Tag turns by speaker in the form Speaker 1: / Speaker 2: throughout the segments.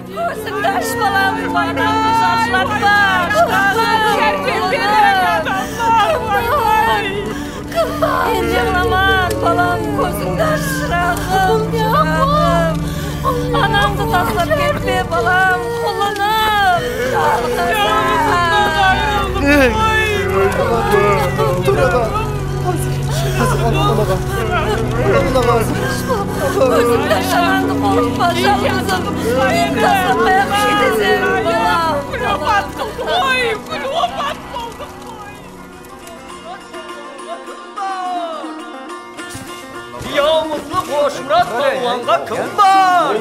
Speaker 1: Gözünde aç balam, bana uzaklatma. Yağlaman balam, gözünde aç şırağım. Anamdı taslap gelme balam, kulunum.
Speaker 2: Dur ana.
Speaker 1: Gözümde şarandı kolum başarımızım. Taslamaya gideceğim balam.
Speaker 3: Yağmurlu Koşmurat Balvan'a kim var?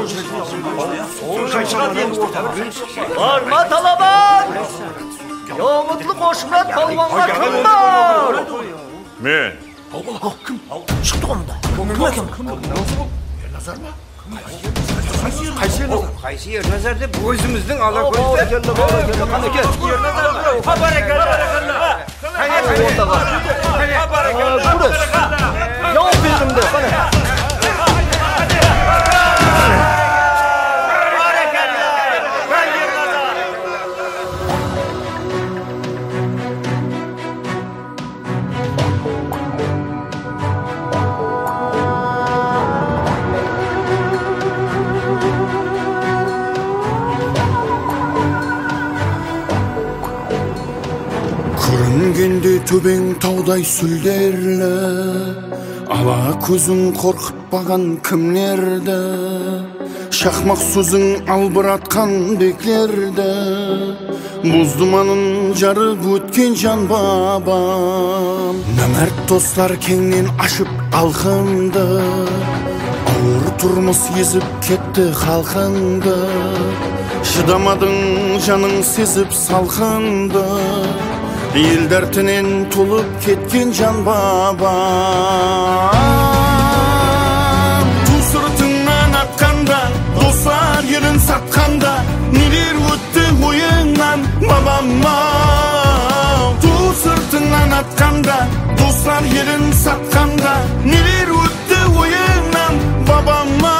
Speaker 3: Varma Talaban! Yağmurlu Koşmurat Balvan'a kim var?
Speaker 4: Men.
Speaker 3: Kim? Çıktı onda. Kim?
Speaker 5: Qaysi Ernazar deb o'zimizning alako'zda.
Speaker 3: Yol bildim de.
Speaker 6: Көрінгенде төбең таудай сүлдерлі, ала көзің қорқытпаған кімлерді, шақмақ сөзің албыратқан беклерді, мұз думанын жарып өткен жан бабам. Нәмәрт достар кеңнен ашып алқынды, ауыр тұрмыс езіп кетті халқынды, шыдамадың жаның сезіп салқынды, ел дертінен толып кеткен жан бабам. Ту сыртыңнан атқанда, достар елін сатқанда, нелер өтті ойыңнан бабам-ау. Ту сыртыңнан атқанда, достар елін сатқанда, нелер өтті ойыңнан бабам-ау.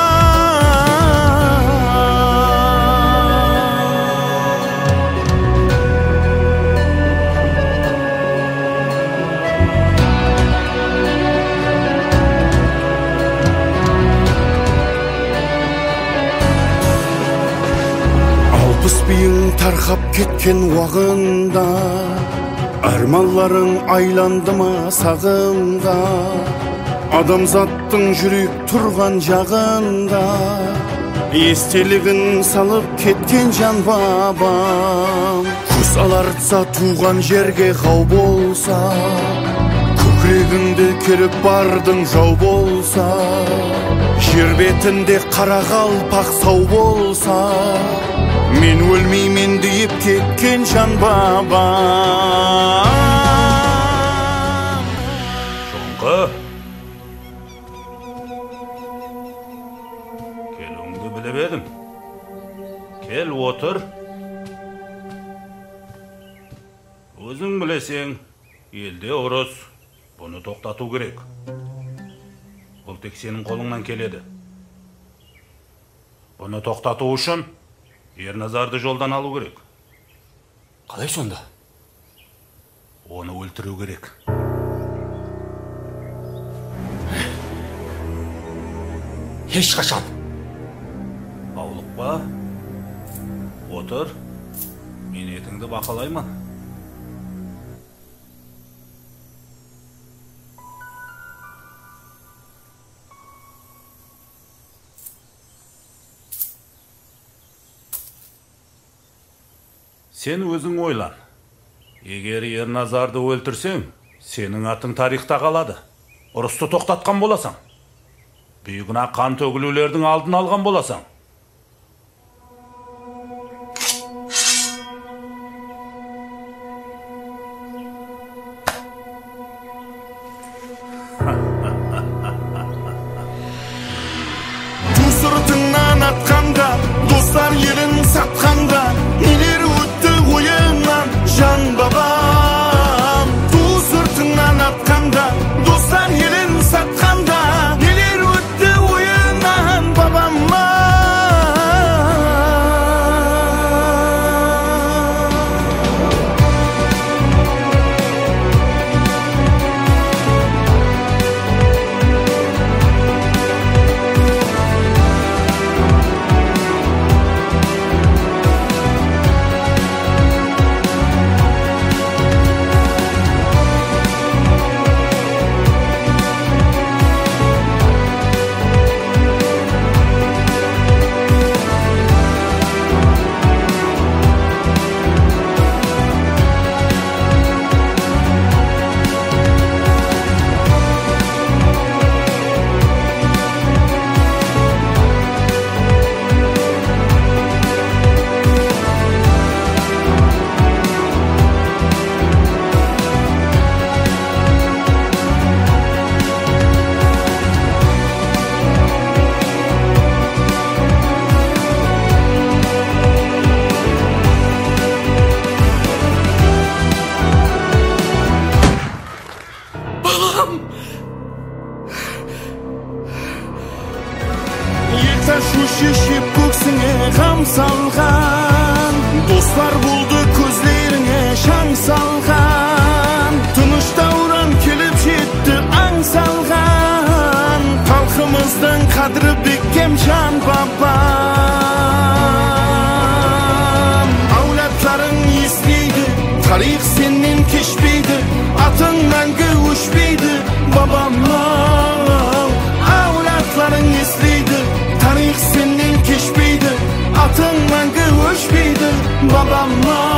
Speaker 6: Бүйің тарқап кеткен уағында, арманларың айланды ма сағымға, адамзаттың жүрек тұрған жағында, естелігін салып кеткен жан бабам. Көз алартса туған жерге қау болса, көкірегіңді керіп бардың жау болса, жер бетінде қара қалпақ сау болса, мен өлмеймен дейіп кеткен жан бабам.
Speaker 4: Жоңғы, келуіңді біліп едім. Кел отыр. Өзің білесең, елде ұрыс, бұны тоқтату керек. Бұл тек сенің қолыңнан келеді. Бұны тоқтату үшін Ерназарды жолдан алу керек.
Speaker 5: Қалай сонда?
Speaker 4: Оны өлтіру керек.
Speaker 5: Ешқашан.
Speaker 4: Аулықпа. Отыр. Мен етіңді бақылаймын. Сен өзің ойлан. Егер Ерназарды өлтірсең, сенің атың тарихта қалады. Ұрысты тоқтатқан боласың. Бүйігіна қан төгілулердің алдын алған боласың.
Speaker 6: Ту сыртыңнан атқанда, достар елін сатқанда, нелер өтті ойыңнан жан бабам. Ту сыртыңнан атқанда, достар елін сатқанда, нелер өтті ойыңнан бабам. Yektaş üşüşüp köksüne gam salgan, dostlar buldu közlerine şan salgan, tыныç davran kelip jetdi aң salgan, halkımızdan kadri bekkem şan babam. Avlatların esneydi, tarih senin keşbeydi, atın мәңгі өшпейді babam. Avlatların esneydi, tarih senin keşbeydi, atın мәңгі өшпейді babam.